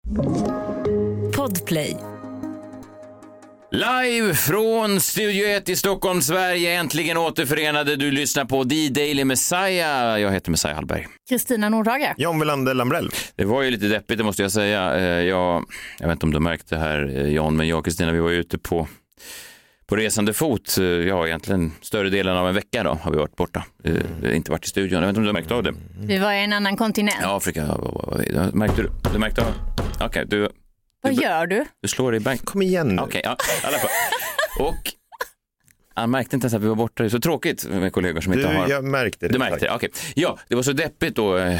Podplay. Live från Studio 1 i Stockholm, Sverige, äntligen återförenade. Du lyssnar på The Daily Messiah. Jag heter Messiah Hallberg. Kristina Nordhager. John Wilander Lambrell. Det var ju lite deppigt, det måste jag säga. Jag vet inte om du märkte det här, John, men jag och Kristina, vi var ute på resande fot. Ja, egentligen större delen av en vecka då har vi varit borta. Inte varit i studion. Jag vet inte om du märkte av det. Vi var i en annan kontinent. Ja, Afrika. Märkte du märkte av? Okej, Vad gör du? Du slår i bank. Kom igen nu. Okej, ja, i alla fall. Och han märkte inte ens att vi var borta. Det är så tråkigt med kollegor som inte har... Jag märkte det. Du märkte det, okej. Ja, det var så deppigt då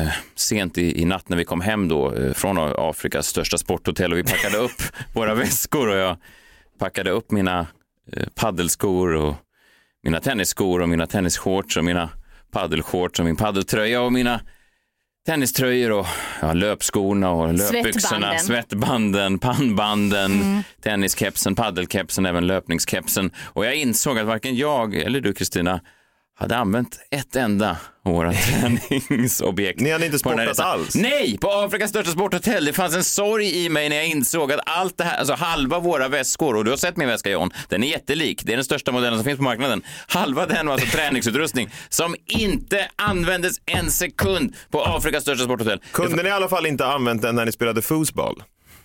sent i natt när vi kom hem då från Afrikas största sporthotell och vi packade upp våra väskor och jag packade upp mina paddelskor och mina tennisskor och mina tennisshorts och mina paddelshorts och min paddeltröja och mina tenniströjor och löpskorna och löpbyxorna, svettbanden, pannbanden, tenniskepsen, paddelkepsen, även löpningskepsen. Och jag insåg att varken jag eller du, Kristina, hade använt ett enda av våra träningsobjekt. Ni hade inte sportat alls? Nej, på Afrikas största sporthotell. Det fanns en sorg i mig när jag insåg att allt det här, alltså halva våra väskor, och du har sett min väska, John, den är jättelik. Det är den största modellen som finns på marknaden. Halva den var alltså träningsutrustning som inte användes en sekund på Afrikas största sporthotell. Kunde ni i alla fall inte använt den när ni spelade fotboll?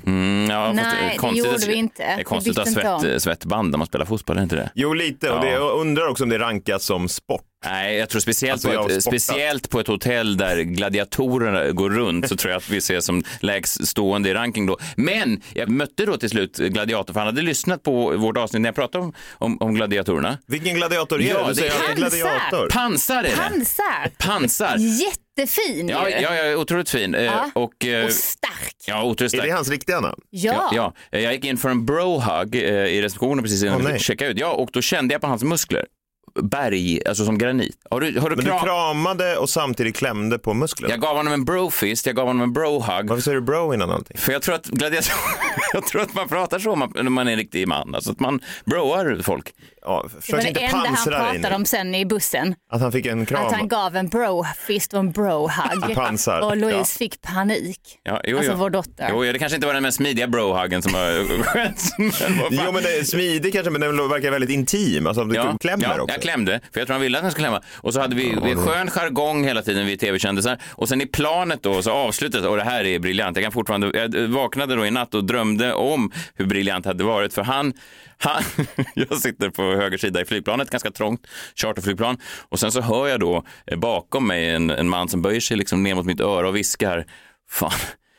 Ja, nej, det gjorde vi inte. Det är konstigt att ha svettband när man spelar fotboll, är inte det? Jo, lite. Och jag undrar också om det rankas som sport. Nej, jag tror speciellt på ett hotell där gladiatorerna går runt så tror jag att vi ser som lägst stående i ranking då. Men jag mötte då till slut gladiator, för han hade lyssnat på vårt avsnitt när jag pratade om gladiatorerna. Vilken gladiator är det? Det är gladiator. Pansar är det. Pansar. Jättefin. Ja, jag är otroligt fin. Och stark. Ja, otroligt stark. Är det hans riktiga namn? Ja. Jag gick in för en bro-hug i receptionen precis innan jag checkade ut. Ja, och då kände jag på hans muskler. Berg, alltså som granit. Men du kramade och samtidigt klämde på musklerna? Jag gav honom en brofist, jag gav honom en brohug. Varför säger du bro innan allting? För jag tror att jag tror att man pratar så när man är en riktig man. Alltså att man broar folk. Ja, det var det enda han pratade om sen i bussen. Att han fick en kram. Att han gav en brofist och en brohug. Pansar. Och Louise fick panik. Ja, alltså vår dotter. Jo, det kanske inte var den mest smidiga brohuggen som har skett. Jo, men det är smidig kanske, men den verkar väldigt intim. Alltså du klämmer också. Jag klämde, för jag tror han ville att han skulle klämma. Och så hade vi skön jargong hela tiden, vi tv-kändisar. Och sen i planet då så avslutades, och det här är briljant. Jag vaknade då i natt och drömde om hur briljant hade varit. För han jag sitter på höger sida i flygplanet, ganska trångt charterflygplan, och sen så hör jag då bakom mig en man som böjer sig liksom ner mot mitt öra och viskar: fan,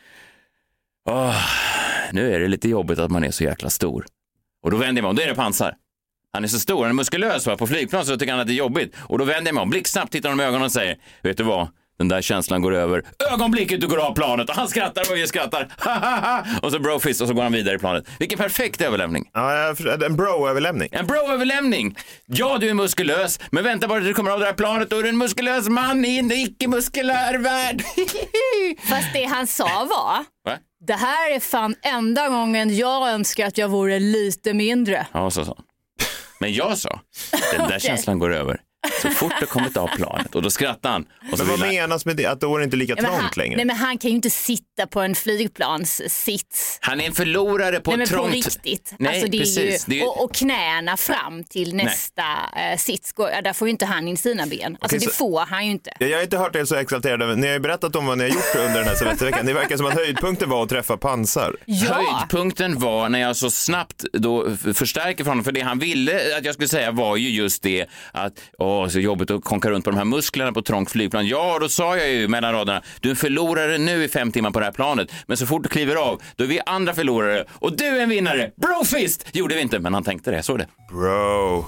nu är det lite jobbigt att man är så jäkla stor. Och då vänder jag mig om, då är det Pansar. Han är så stor, han är muskulös på flygplan, så tycker han att det är jobbigt. Och då vänder jag mig om, blixtsnabbt tittar honom i ögonen och säger: vet du vad? Den där känslan går över ögonblicket du går av planet. Och han skrattar och jag skrattar. Och så brofist och så går han vidare i planet. Vilken perfekt överlämning. Ja, en bro-överlämning. En bro-överlämning. Ja, du är muskulös. Men vänta bara till du kommer av det här planet. Då är du en muskulös man i en icke-muskulär värld. Fast det han sa var: va? Det här är fan enda gången jag önskar att jag vore lite mindre. Ja, så. Men jag sa, den där känslan går över så fort det kommit av planet. Och då skrattar han. Och så men vad menas med det? Att då är det inte lika trångt längre? Nej, men han kan ju inte sitta på en flygplanssits. Han är en förlorare på ett trångt... Nej, men på riktigt. Nej, alltså, det precis. är ju... och knäna fram till nästa sits. Där får ju inte han in sina ben. Alltså det får han ju inte. Jag har inte hört er så exalterade. Ni har ju berättat om vad ni har gjort under den här semesterveckan. Det verkar som att höjdpunkten var att träffa Pansar. Ja. Höjdpunkten var när jag så snabbt då förstärker för honom. För det han ville att jag skulle säga var ju just det att så jobbigt att konka runt på de här musklerna på trångt flygplan. Ja, då sa jag ju mellan raderna: du är förlorare nu i 5 timmar på det här planet. Men så fort du kliver av, då är vi andra förlorare. Och du är en vinnare. Brofist! Gjorde vi inte, men han tänkte det. Så det. Bro.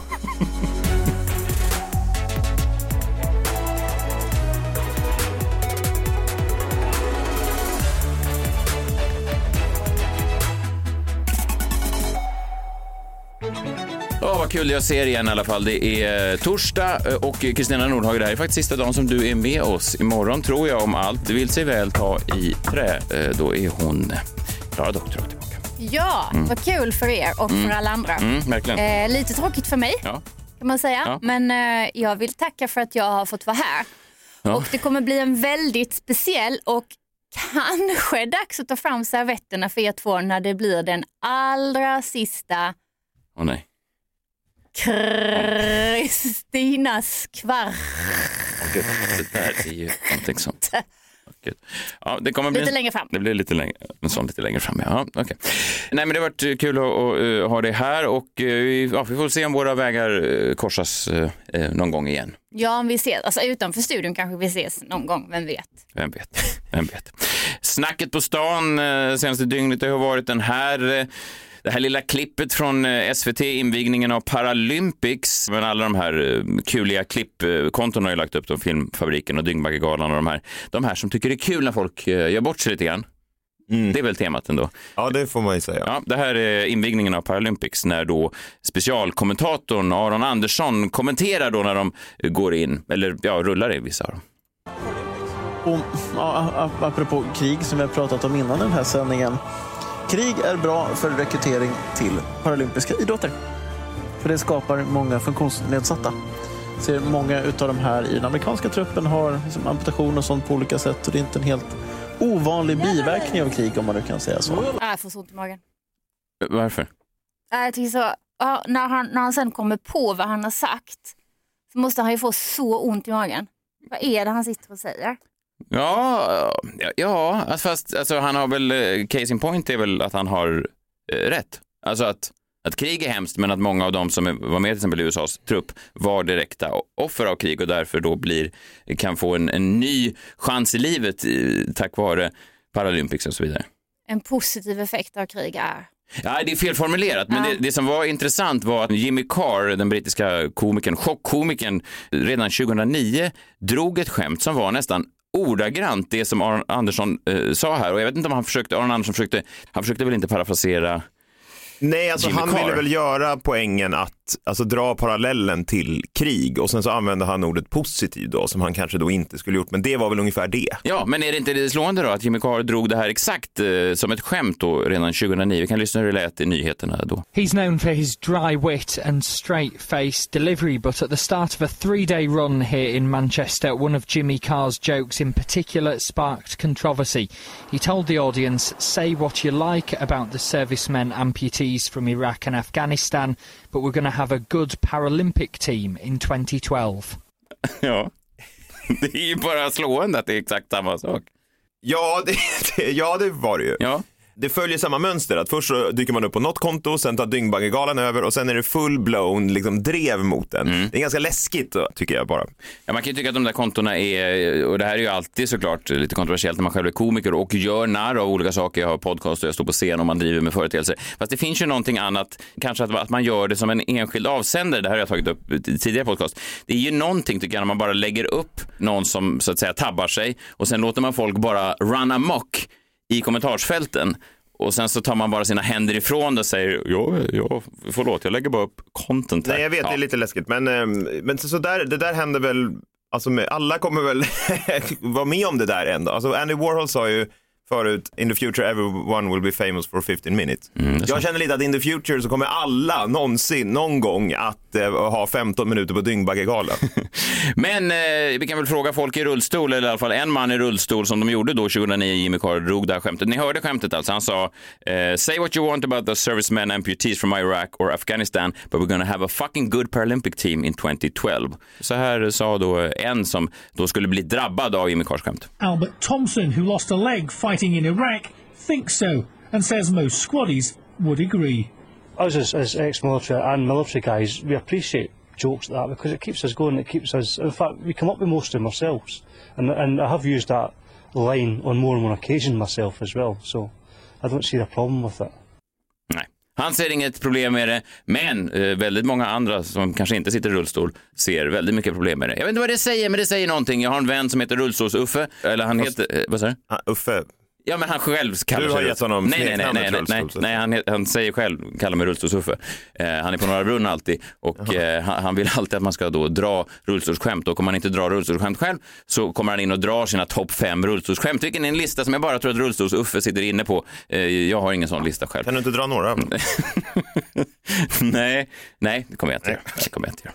Vad kul jag ser igen i alla fall. Det är torsdag och Kristina Nordhager, det här är faktiskt sista dagen som du är med oss. Imorgon tror jag, om allt vill sig väl ta i trä, då är hon Klara Doktor tillbaka. Ja, vad kul för er och för alla andra. Verkligen. Lite tråkigt för mig, kan man säga. Ja. Men jag vill tacka för att jag har fått vara här. Ja. Och det kommer bli en väldigt speciell och kanske dags att ta fram servetterna för er två när det blir den allra sista. Åh nej. Kristinas kvart. Det där är ju någonting sånt. Ja, det kommer bli lite längre fram. Det blir lite längre, en sån lite längre fram. Ja, okay. Nej, men det har varit kul att ha det här och vi får se om våra vägar korsas någon gång igen. Ja, om vi ses. Alltså utanför studion kanske vi ses någon gång, vem vet? Vem vet. Snacket på stan senaste dygnet har varit det här lilla klippet från SVT, invigningen av Paralympics. Men alla de här kuliga klippkonton har ju lagt upp de Filmfabriken och Dyngbaggegalan och de här som tycker det är kul när folk gör bort sig lite grann. Det är väl temat ändå. Ja, det får man ju säga. Ja, det här är invigningen av Paralympics när då specialkommentatorn Aron Andersson kommenterar då när de går in, eller rullar i vissa av dem. Och apropå krig som vi har pratat om innan den här sändningen. Krig är bra för rekrytering till paralympiska idrotter. För det skapar många funktionsnedsatta. Ser många utav de här i den amerikanska truppen har liksom amputation och sånt på olika sätt. Och det är inte en helt ovanlig biverkning av krig om man nu kan säga så. Jag får så ont i magen. Varför? Jag tycker så, när han sen kommer på vad han har sagt så måste han ju få så ont i magen. Vad är det han sitter och säger? Ja, fast alltså, han har väl, case in point är väl att han har rätt. Alltså att krig är hemskt, men att många av dem som var med till exempel i USAs trupp var direkta offer av krig och därför då kan få en ny chans i livet tack vare Paralympics och så vidare. En positiv effekt av krig är... Ja, det är felformulerat, men det som var intressant var att Jimmy Carr, den brittiska chockkomikern, redan 2009 drog ett skämt som var nästan ordagrant det som Aron Andersson sa här. Och jag vet inte om Aron Andersson försökte väl inte parafrasera. Nej, alltså Jimmy han Carr. ville väl göra poängen att dra parallellen till krig och sen så använde han ordet positiv då som han kanske då inte skulle gjort, men det var väl ungefär det. Ja, men är det inte det slående då att Jimmy Carr drog det här exakt som ett skämt då redan 2009? Vi kan lyssna hur det lät i nyheterna då. He's known for his dry wit and straight-faced delivery, but at the start of a 3-day run here in Manchester, one of Jimmy Carr's jokes in particular sparked controversy. He told the audience, "Say what you like about the servicemen amputees from Iraq and Afghanistan, but we're going to have a good Paralympic team in 2012. Ja, det är ju bara slående att det är exakt samma sak. Ja, det var det ju. Ja. Det följer samma mönster, att först så dyker man upp på något konto, sen tar Dyngbaggegalan över och sen är det full-blown liksom drev mot den. Det är ganska läskigt tycker jag bara. Ja, man kan ju tycka att de där kontona är, och det här är ju alltid såklart lite kontroversiellt när man själv är komiker och gör narr av olika saker. Jag har podcast och jag står på scen och man driver med företeelser. Fast det finns ju någonting annat, kanske att man gör det som en enskild avsändare. Det här har jag tagit upp i tidigare podcast. Det är ju någonting tycker jag när man bara lägger upp någon som så att säga tabbar sig och sen låter man folk bara run amok i kommentarsfälten och sen så tar man bara sina händer ifrån och säger ja, förlåt, jag lägger bara upp content här. Nej, jag vet, det är lite läskigt, men så där, det där händer väl, alltså alla kommer väl vara med om det där ändå. Alltså Andy Warhol sa ju förut, in the future everyone will be famous for 15 minutes. Jag känner lite att in the future så kommer alla någon gång att ha 15 minuter på Dyngbaggegalan. Men vi kan väl fråga folk i rullstol, eller i alla fall en man i rullstol som de gjorde då 2009, Jimmy Carr drog det här skämtet. Ni hörde skämtet alltså, han sa say what you want about the servicemen amputees from Iraq or Afghanistan, but we're gonna have a fucking good Paralympic team in 2012. Så här sa då en som då skulle bli drabbad av Jimmy Carrs skämt. Albert Thompson, who lost a leg fighting in Iraq, thinks so and says most squaddies would agree. Us as ex-military and military guys, we appreciate jokes like that because it keeps us going, it keeps us, in fact we come up with most of them ourselves and I have used that line on more than one occasion myself as well, so I don't see the problem with it. Nej, han ser inget problem med det, men väldigt många andra som kanske inte sitter i rullstol ser väldigt mycket problem med det. Jag vet inte vad det säger, men det säger någonting. Jag har en vän som heter Rullstols-Uffe, eller han heter, vad säger du? Uffe. Ja, men han själv kallar sig... Du har gett honom Nej, han säger själv, kallar mig Rullstolsuffe. Han är på Norra Brunn alltid och han vill alltid att man ska då dra rullstolsskämt, och om man inte drar rullstolsskämt själv så kommer han in och drar sina topp 5 rullstolsskämt, vilken är en lista som jag bara tror att Rullstolsuffe sitter inne på. Jag har ingen sån lista själv. Kan du inte dra några? Nej, det kommer jag inte göra.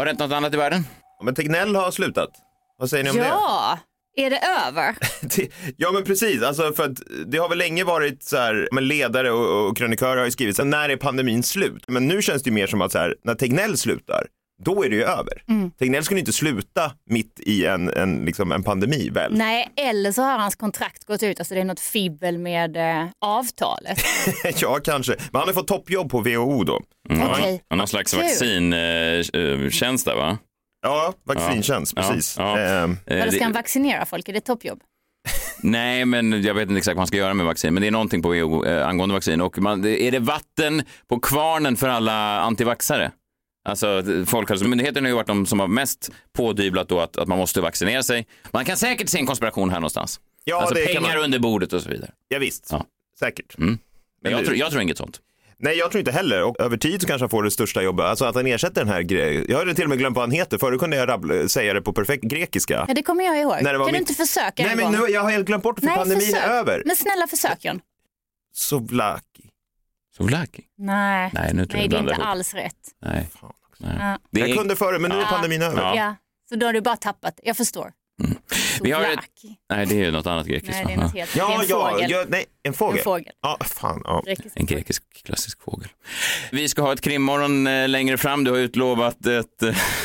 Har det hänt något annat i världen? Men Tegnell har slutat. Vad säger ni om det? Ja, är det över? Ja men precis, alltså för att det har väl länge varit så här, men ledare och krönikörer har ju skrivit så här, när är pandemin slut? Men nu känns det ju mer som att så här, när Tegnell slutar, då är det ju över. Tegnell skulle inte sluta mitt i en pandemi väl? Nej, eller så har hans kontrakt gått ut, alltså det är något fibbel med avtalet. Ja, kanske. Men han har fått toppjobb på WHO då. Okej. Någon slags vaccintjänst där, va? Ja, vaccintjänst, precis. Eller ska han vaccinera folk? Är det toppjobb? Nej, men jag vet inte exakt vad man ska göra med vaccin. Men det är någonting på WHO angående vaccin. Och är det vatten på kvarnen för alla antivaxare? Alltså Folkhälsomyndigheten har ju varit de som har mest pådyvlat då att man måste vaccinera sig. Man kan säkert se en konspiration här någonstans. Ja, alltså det pengar under bordet och så vidare. Ja, visst. Ja. Säkert. Men jag tror inget sånt. Nej, jag tror inte heller. Och över tid så kanske han får det största jobbet. Alltså att han ersätter den här grejen. Jag hade till och med glömt vad han heter. Förr kunde jag säga det på perfekt grekiska. Ja, det kommer jag ihåg. Kan du inte försöka en gång? Nej, men jag har helt glömt bort för pandemin är över. Men snälla försök, John. Souvlaki? Nej, nu tror det är inte alls rätt. Nej. Ja. Jag kunde förr, men nu är pandemin över. Ja, så då har du bara tappat. Jag förstår. Vi har nej, det är ju något annat grekiskt. Nej, det är något helt. Det är en fågel. En fågel. Ja, fan. Ja. En grekisk klassisk fågel. Vi ska ha ett krimmorgon längre fram. Du har utlovat ett...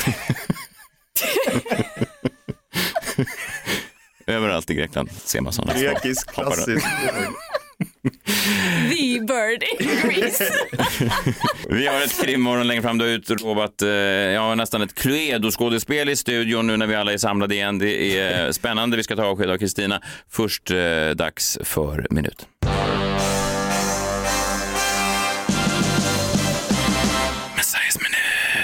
Överallt i Grekland ser man sådana. Grekisk klassisk. The bird in Greece. Vi har ett krimmorgon längre fram. Du har utlovat nästan ett Cluedo-skådespel i studion nu när vi alla är samlade igen. Det är spännande. Vi ska ta avsked av Kristina. Först dags för minut. Messiahs minut.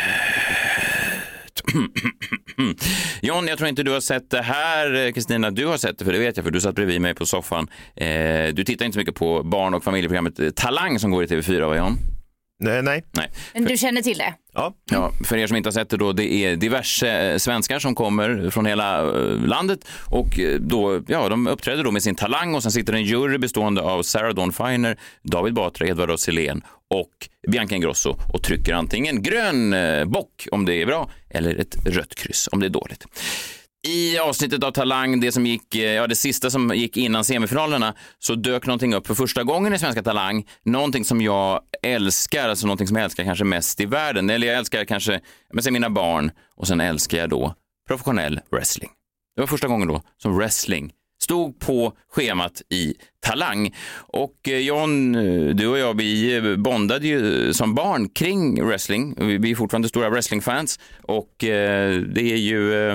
John, jag tror inte du har sett det här. Kristina, du har sett det, för det vet jag, för du satt bredvid mig på soffan. Du tittar inte så mycket på barn- och familjeprogrammet Talang som går i TV4, va John? Nej. Men du känner till det? Ja, för er som inte har sett det då, det är diverse svenskar som kommer från hela landet och då, de uppträder då med sin talang och sen sitter en jury bestående av Sarah Dawn Finer, David Batra, Edvard af Sillén och Bianca Ingrosso och trycker antingen grön bock om det är bra eller ett rött kryss om det är dåligt. I avsnittet av Talang, det sista som gick innan semifinalerna, så dök någonting upp för första gången i Svenska Talang. Någonting som jag älskar, alltså någonting som jag älskar kanske mest i världen. Eller jag älskar kanske, mina barn, och sen älskar jag då professionell wrestling. Det var första gången då som wrestling stod på schemat i Talang. Och John, du och jag, vi bondade ju som barn kring wrestling. Vi är fortfarande stora wrestlingfans och det är ju...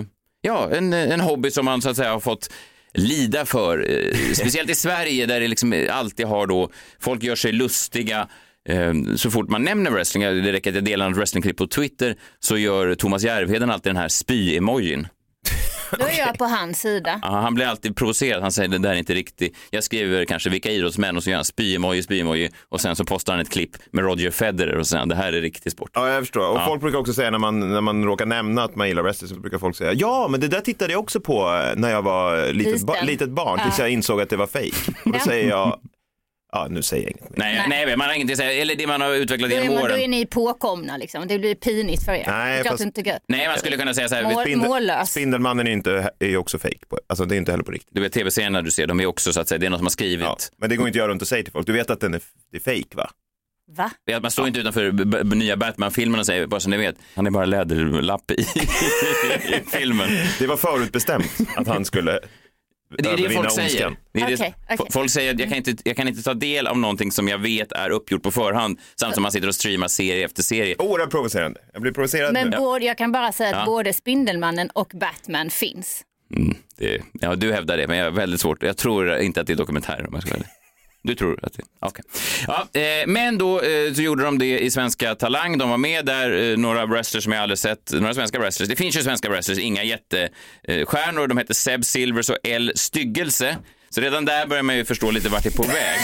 en hobby som man så att säga har fått lida för, speciellt i Sverige där det liksom alltid har då, folk gör sig lustiga så fort man nämner wrestling. Det räcker att jag delar en wrestlingklipp på Twitter så gör Thomas Järvheden alltid den här spy-emojin. Då är jag på hans sida. Ja, han blir alltid provocerad. Han säger det där är inte riktigt. Jag skriver kanske vilka idrottsmän och så gör han spy-emoji och sen så postar han ett klipp med Roger Federer och sen det här är riktig sport. Ja, jag förstår. Och folk brukar också säga när man råkar nämna att man gillar wrestling, så brukar folk säga ja, men det där tittade jag också på när jag var litet barn tills jag insåg att det var fake. Och då säger jag nu säger jag inget mer. Nej, man har ingenting att säga. Eller det man har utvecklat genom åren. Då är ni påkomna liksom. Det blir pinigt för er. Nej, man skulle kunna säga så här. Mållös. Spindelmannen är ju också fake. Alltså det är inte heller på riktigt. Du vet tv-serierna du ser, de är också så att säga, det är något som har skrivit. Ja, men det går inte att göra runt och säga till folk. Du vet att det är fake, va? Va? Ja, man står inte utanför nya Batman-filmen och säger, bara så ni vet, han är bara läderlapp i filmen. Det var förutbestämt att han skulle... Det är det folk säger. Folk säger att jag kan inte ta del av någonting som jag vet är uppgjort på förhand, samtidigt som man sitter och streamar serie efter serie. Oerhört provocerande. Jag blir provocerad. Men jag kan bara säga att både Spindelmannen och Batman finns. Du hävdar det, men jag är väldigt svårt. Jag tror inte att det är dokumentärer om jag ska välja. Du tror att det... Okej. Ja, men då så gjorde de det i Svenska Talang. De var med där, några wrestlers som jag aldrig sett. Några svenska wrestlers. Det finns ju svenska wrestlers, inga jättestjärnor. De heter Seb Silvers och L. Styggelse. Så redan där börjar man ju förstå lite vart det är på väg.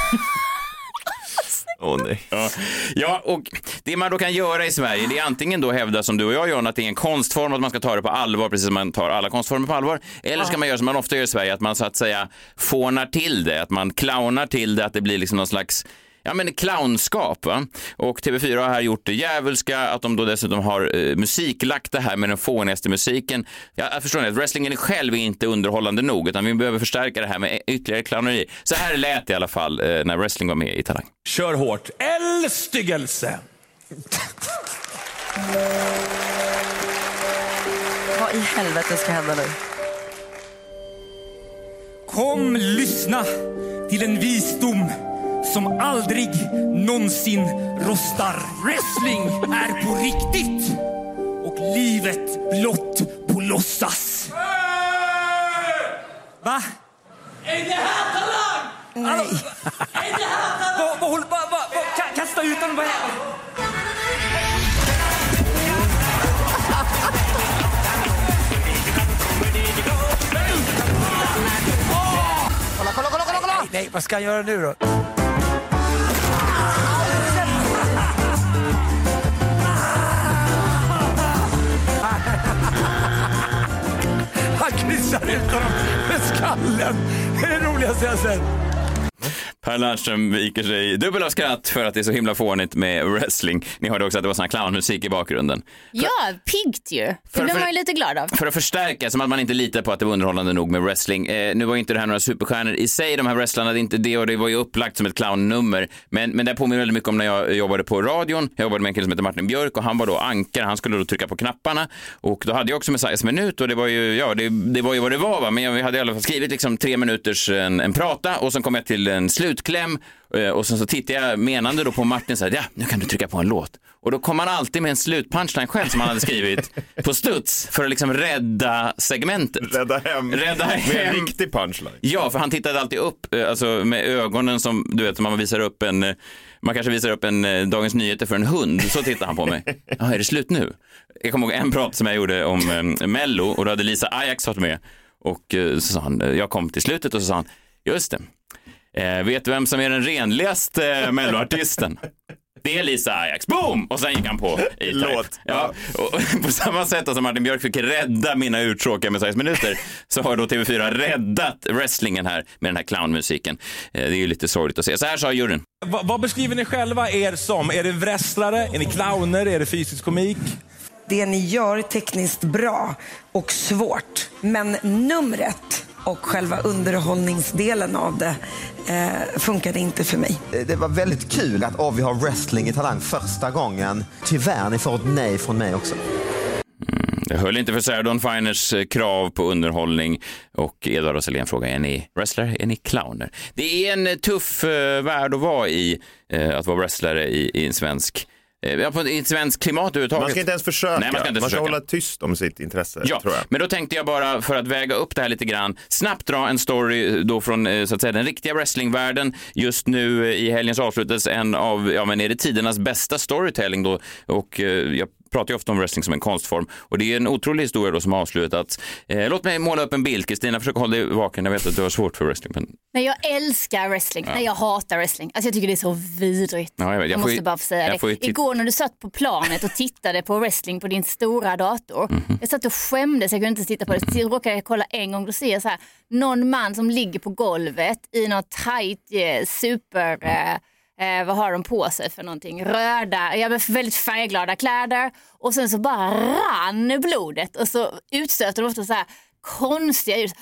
Nej. Ja, och det man då kan göra i Sverige, det är antingen då hävda som du och jag gör, att det är en konstform, att man ska ta det på allvar, precis som man tar alla konstformer på allvar. Eller ska man göra som man ofta gör i Sverige, att man så att säga fånar till det, att man clownar till det, att det blir liksom någon slags clownskap. Va? Och TV4 har här gjort det djävulska, att de då dessutom har musiklagt det här med den fånigaste musiken. Jag förstår att wrestlingen själv är inte underhållande nog, utan vi behöver förstärka det här med ytterligare clowneri. Så här lät det i alla fall när wrestling var med i Talang. Kör hårt. Styggelse. Vad i helvete ska hända nu? Kom, lyssna till en visdom som aldrig någonsin rostar. Wrestling är på riktigt och livet blott på låtsas. Va? Är det här Talang? Nej. Är det här Talang? Kasta ut den. Kolla. Nej, vad ska jag göra nu då? Han kryssar ut honom med skallen. Det är det roligaste jag sett. Per Lernström viker sig dubbel av skratt för att det är så himla fånigt med wrestling. Ni hörde också att det var sån här clownmusik i bakgrunden. Ja, piggt ju. Det blir man ju lite glad av. För att förstärka, som att man inte litar på att det var underhållande nog med wrestling. Nu var ju inte det här några superstjärnor i sig, de här wrestlarna, det är inte det, och det var ju upplagt som ett clownnummer. Men det påminner väldigt mycket om när jag jobbade på radion. Jag jobbade med en kille som heter Martin Björk och han var då ankare. Han skulle då trycka på knapparna och då hade jag också Messiahs minut och det var ju, det var ju vad det var, va? Men jag hade i alla fall skrivit liksom 3 minuters en prata och sen kom jag till en slutkläm och sen så tittade jag menande då på Martin så här, ja, nu kan du trycka på en låt. Och då kom han alltid med en slutpunchline själv som han hade skrivit på studs för att liksom rädda segmentet. Rädda hem. Med en riktig punchline. Ja, för han tittade alltid upp alltså med ögonen som du vet, man visar upp man kanske visar upp en Dagens Nyheter för en hund. Så tittar han på mig. Ja, är det slut nu? Jag kommer ihåg en prat som jag gjorde om Mello och då hade Lisa Ajax varit med. Och så sa han, jag kom till slutet och så sa han, just det. Vet du vem som är den renligaste Melloartisten? Det är Lisa Ajax. Boom! Och sen gick han på i låt. Ja, och på samma sätt som Martin Björk fick rädda mina uttråkiga Messiahs minuter så har då TV4 räddat wrestlingen här med den här clownmusiken. Det är ju lite sorgligt att se. Så här sa juryn. Vad beskriver ni själva er som? Är det wrestlare? Är ni clowner? Är det fysisk komik? Det ni gör är tekniskt bra och svårt. Men numret och själva underhållningsdelen av det funkade inte för mig. Det var väldigt kul att vi har wrestling i Talang första gången. Tyvärr, ni får ett nej från mig också. Det höll inte för Sarah Dawn Finers krav på underhållning och Edvard Roselén frågar, är ni wrestlare, är ni clowner? Det är en tuff värld att vara i, att vara wrestlare i en svensk i ett svenskt klimat överhuvudtaget. Man ska inte ens försöka. Nej, man ska hålla tyst om sitt intresse, ja, tror jag. Men då tänkte jag bara, för att väga upp det här lite grann, snabbt dra en story då från så att säga den riktiga wrestlingvärlden. Just nu i helgens avslutades en av, är det tidernas bästa storytelling då, och jag pratar ju ofta om wrestling som en konstform och det är en otrolig historia då som har avslutats. Låt mig måla upp en bild. Kristina, försök hålla dig vaken. Jag vet att du har svårt för wrestling. Men... Nej, jag älskar wrestling. Nej, jag hatar wrestling. Alltså jag tycker det är så vidrigt. Ja, jag måste bara få säga det. Igår när du satt på planet och tittade på wrestling på din stora dator. Jag satt och skämdes, jag kunde inte titta på det. Så råkade jag kolla en gång och se så här, någon man som ligger på golvet i något tight super... vad har de på sig för någonting? Röda, väldigt färgglada kläder. Och sen så bara rann blodet. Och så utstöter de ofta så här konstiga ljud.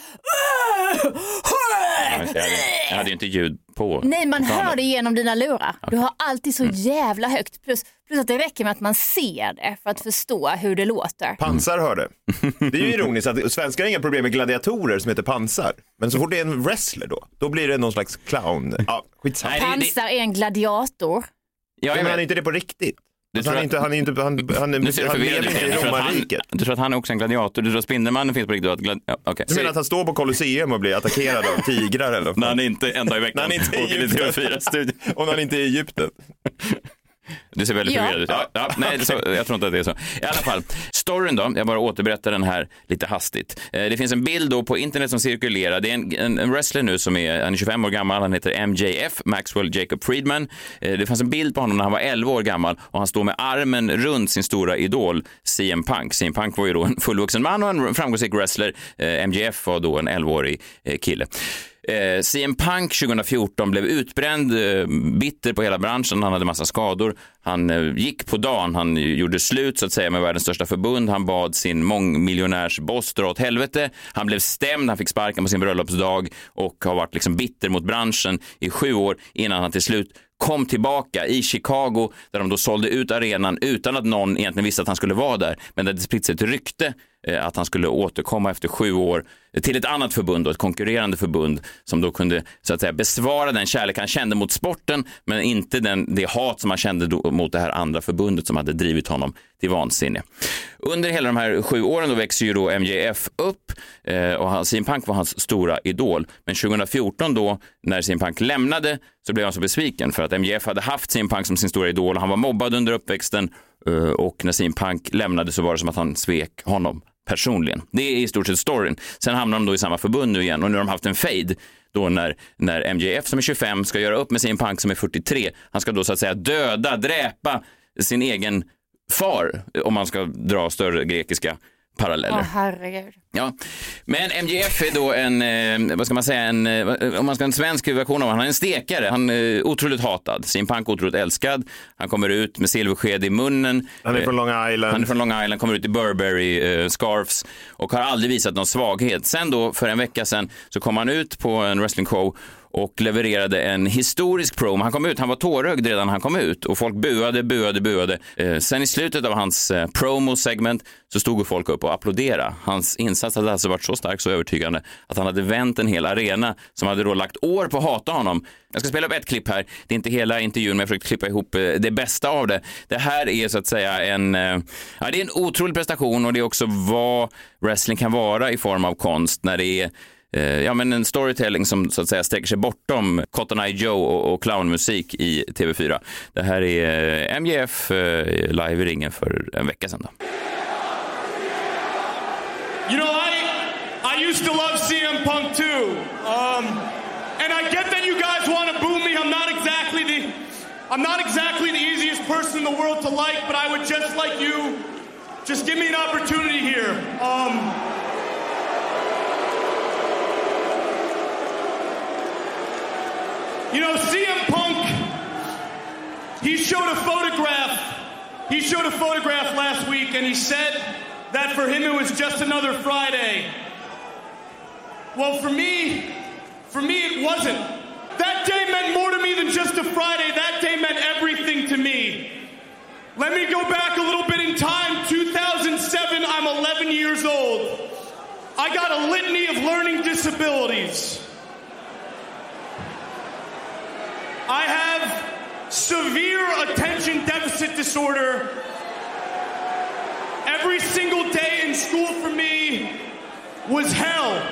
Jag hade ju inte ljud på. Nej, man hör det genom dina lurar. Du har alltid så jävla högt. Plus att det räcker med att man ser det för att förstå hur det låter. Pansar hör det. Det är ju ironiskt att svenskar har inga problem med gladiatorer som heter pansar. Men så fort det är en wrestler då blir det någon slags clown. Ja, skitsamma. Pansar är en gladiator. Ja, men han är inte det på riktigt. Du tror han lever inte i romarriket. Du tror att han är också en gladiator? Du tror att Spindelmannen finns på riktigt? Okay. Du menar att han står på Colosseum och blir attackerad av tigrar? Eller? När han inte en dag i veckan när han inte är i TV4-studion. Och när han inte är i Egypten. Du ser väldigt förvirrad ut. Ja, nej, jag tror inte att det är så. I alla fall, storyn då, jag bara återberättar den här lite hastigt. Det finns en bild då på internet som cirkulerar. Det är en wrestler nu som är 25 år gammal. Han heter MJF, Maxwell Jacob Friedman. Det fanns en bild på honom när han var 11 år gammal och han står med armen runt sin stora idol CM Punk. CM Punk var ju då en fullvuxen man och en framgångsrik wrestler. MJF var då en 11-årig kille. CM Punk 2014 blev utbränd, bitter på hela branschen, han hade massa skador. Han gick på dagen, han gjorde slut så att säga med världens största förbund. Han bad sin mångmiljonärsboss dra åt helvete. Han blev stämd, han fick sparken på sin bröllopsdag och har varit liksom bitter mot branschen i 7 år innan han till slut kom tillbaka i Chicago där de då sålde ut arenan utan att någon egentligen visste att han skulle vara där. Men det spritt sig ett rykte att han skulle återkomma efter 7 år till ett annat förbund och ett konkurrerande förbund som då kunde så att säga besvara den kärlek han kände mot sporten men inte det hat som han kände då mot det här andra förbundet som hade drivit honom till vansinne. Under hela de här 7 åren då växer ju då MJF upp och CM Punk var hans stora idol. Men 2014 då när CM Punk lämnade så blev han så besviken för att MJF hade haft CM Punk som sin stora idol och han var mobbad under uppväxten och när CM Punk lämnade så var det som att han svek honom personligen. Det är i stort sett storyn. Sen hamnar de då i samma förbund nu igen och nu har de haft en fade då när MJF som är 25 ska göra upp med CM Punk som är 43. Han ska då så att säga dräpa sin egen far om man ska dra större grekiska paralleller. Herregud. Ja, men MJF är då om man ska en svensk version av han är en stekare. Han är otroligt hatad. CM Punk otroligt älskad. Han kommer ut med silversked i munnen. Han är från Long Island. Kommer ut i Burberry scarfs och har aldrig visat någon svaghet. Sen då, för en vecka sedan, så kom han ut på en wrestling-show och levererade en historisk promo. Han kom ut, han var tårögd redan han kom ut och folk buade. Sen i slutet av hans promo-segment så stod folk upp och applåderade. Hans insats hade alltså varit så stark, så övertygande att han hade vänt en hel arena som hade då lagt år på att hata honom. Jag ska spela upp ett klipp här. Det är inte hela intervjun men jag försökt klippa ihop det bästa av det. Det här är så att säga det är en otrolig prestation och det är också vad wrestling kan vara i form av konst när det är men en storytelling som så att säga sträcker sig bortom Cotton Eye Joe och clownmusik i TV4. Det här är MJF live i ringen för en vecka sedan då. You know, I used to love CM Punk too. And I get that you guys want to boo me. I'm not exactly the easiest person in the world to like, but I would just like you just give me an opportunity here. You know, CM Punk, he showed a photograph last week and he said that for him it was just another Friday. Well, for me it wasn't. That day meant more to me than just a Friday. That day meant everything to me. Let me go back a little bit in time. 2007, I'm 11 years old. I got a litany of learning disabilities. I have severe attention deficit disorder. Every single day in school for me was hell.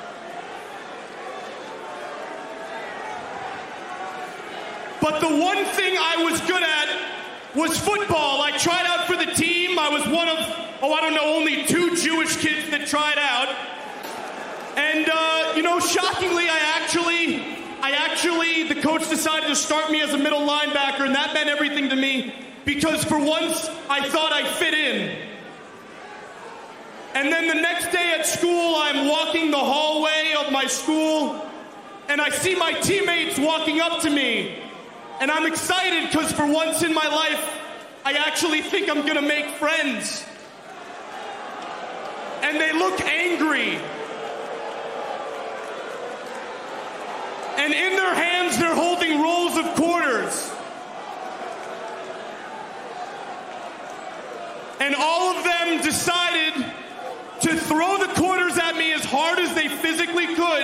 But the one thing I was good at was football. I tried out for the team. I was one of, only 2 Jewish kids that tried out. And, shockingly, the coach decided to start me as a middle linebacker, and that meant everything to me because for once I thought I fit in. And then the next day at school, I'm walking the hallway of my school, and I see my teammates walking up to me. And I'm excited because for once in my life, I actually think I'm going to make friends. And they look angry. And in their hands, they're holding rolls of quarters. And all of them decided to throw the quarters at me as hard as they physically could.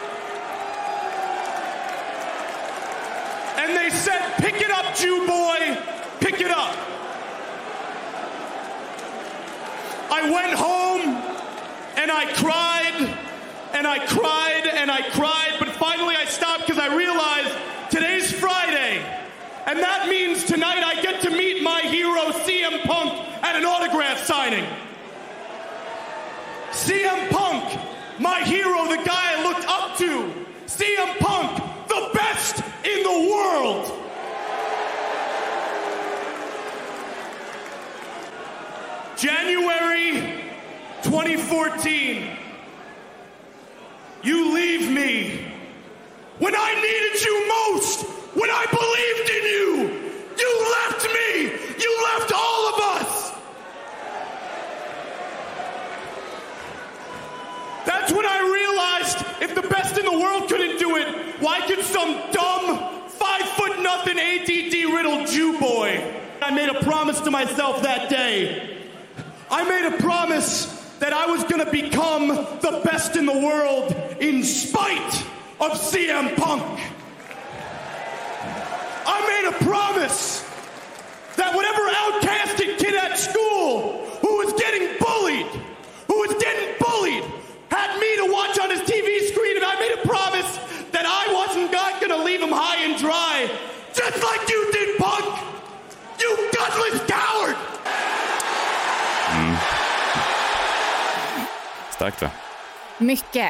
And they said, "Pick it up, Jew boy, pick it up." I went home and I cried and I cried and I cried, but finally I stopped because I realized today's Friday, and that means tonight I get to meet my hero CM Punk at an autograph signing. CM Punk, my hero, the guy I looked up to. CM Punk, the best in the world. January 2014. You leave me When I needed you most, when I believed in you, you left me. You left all of us. That's when I realized if the best in the world couldn't do it, why could some dumb 5'0" ADD-riddled Jew boy? I made a promise to myself that day. I made a promise that I was going to become the best in the world in spite of CM Punk. I made a promise that whatever outcasted kid at school who was getting bullied, had me to watch on his TV screen, and I made a promise that I wasn't going to leave him high and dry, just like you did, Punk! You gutless coward! Starkt, va? Mycket.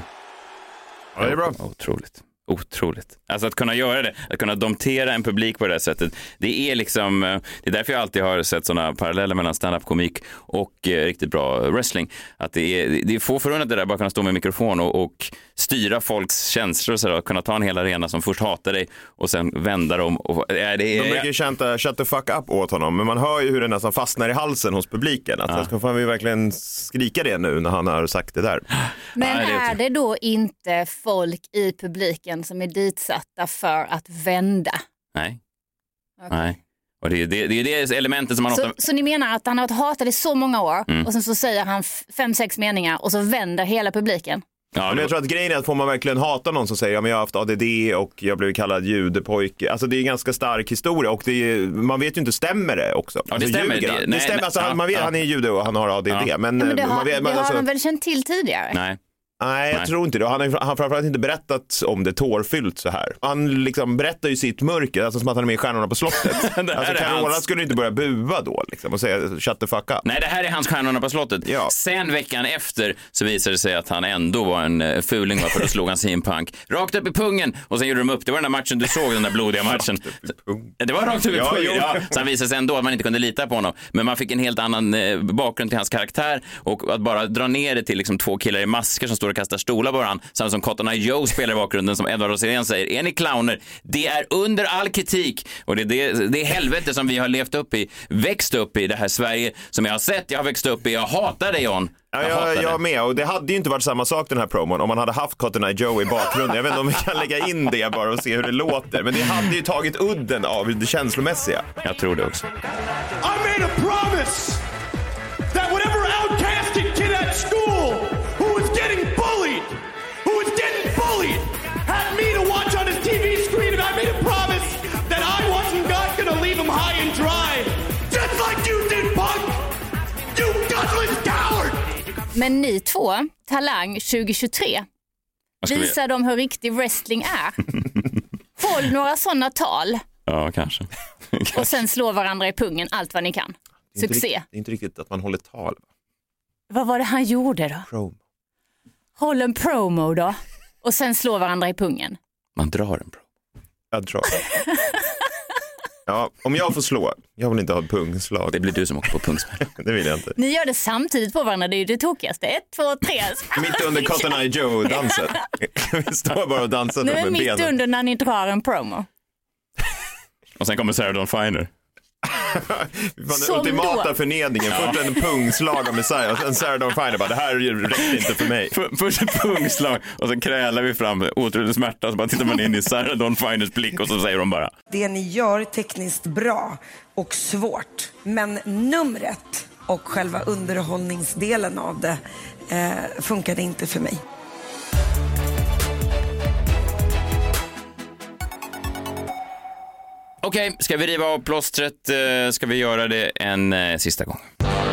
Ja, det är bra. Otroligt. Alltså att kunna göra det, att kunna domptera en publik på det här sättet, det är liksom, det är därför jag alltid har sett sådana paralleller mellan stand-up-komik och riktigt bra wrestling. Att det är få förunnat det där, bara kunna stå med mikrofon och styra folks känslor och sådär, kunna ta en hel arena som först hatar dig och sen vända dem. De brukar ju chanta shut the fuck up åt honom, men man hör ju hur det nästan fastnar i halsen hos publiken. Att ska man ju verkligen skrika det nu när han har sagt det där. Men är det då inte folk i publiken som är ditsatta för att vända? Nej. Okay. Nej. Och det är det elementet som man ofta... Så ni menar att han har hatat i så många år och sen så säger han 5-6 meningar och så vänder hela publiken? Ja, men jag tror att grejen är att får man verkligen hata någon som säger jag har haft ADD och jag blev kallad judepojke. Alltså det är en ganska stark historia och man vet ju inte, stämmer det också? Ja, det stämmer. Det stämmer. Alltså, man vet han är jude och han har ADD. Ja. Men det har han väl känt till tidigare? Nej, jag tror inte det. Han har framförallt inte berättat om det tårfyllt så här. Han liksom berättar ju sitt mörker, alltså som att han är med i Stjärnorna på slottet. Alltså Carola skulle inte börja bua då liksom, och säga shut the fuck up. Nej, det här är hans Stjärnorna på slottet. Ja. Sen veckan efter så visade det sig att han ändå var en fuling, för då slog han CM Punk rakt upp i pungen och sen gjorde de upp. Det var den där matchen du såg, den där blodiga matchen. Det var rakt upp i pungen. Ja. Sen visade det sig ändå att man inte kunde lita på honom. Men man fick en helt annan bakgrund till hans karaktär, och att bara dra ner det till liksom 2 killar i masker som står och kastar stolar på varandra, samma som Cotton Eye Joe spelar i bakgrunden, som Edward Rosén säger, är ni clowner? Det är under all kritik, och det är helvete som vi har levt upp i, växt upp i det här Sverige som jag har sett, jag har växt upp i, jag hatar det, John. Jag med, och det hade ju inte varit samma sak den här promon om man hade haft Cotton Eye Joe i bakgrunden. Jag vet inte om vi kan lägga in det bara och se hur det låter, men det hade ju tagit udden av det känslomässiga. Jag tror det också. I made a promise that whatever outcasted kid at school who was getting bullied had me to watch on his TV screen, and I made a promise that I wasn't gonna leave him high and dry, just like you did, Punk! You gutless coward! Men ni två, Talang 2023, visar de hur riktig wrestling är. Håll några sådana tal. Ja, kanske. Och sen slå varandra i pungen allt vad ni kan. Succé. Det är inte riktigt att man håller tal. Vad var det han gjorde då? Promo. Håll en promo då. Och sen slå varandra i pungen. Man drar en promo. Jag drar. Ja, om jag får slå. Jag vill inte ha ett pungslag. Det blir du som åker på pungsmäll. Det vill jag inte. Ni gör det samtidigt på varandra. Det är ju det tokigaste. 1, 2, 3. Mitt under Cotton Eye Joe-dansen. Vi står bara och dansar med benen. Nu är mitt under när ni drar en promo. Och sen kommer Sarah Dawn Finer. Den ultimata förnedringen. Först en pungslag av Messiah och sen Sarah Dawn Finer bara, det här räcker inte för mig. Först ett pungslag och så krälar vi fram otrolig smärta, och så bara tittar man in i Sarah Dawn Finers blick och så säger de bara: det ni gör tekniskt bra och svårt, men numret och själva underhållningsdelen av det funkade inte för mig. Okej, ska vi riva av plåstret? Ska vi göra det en sista gång?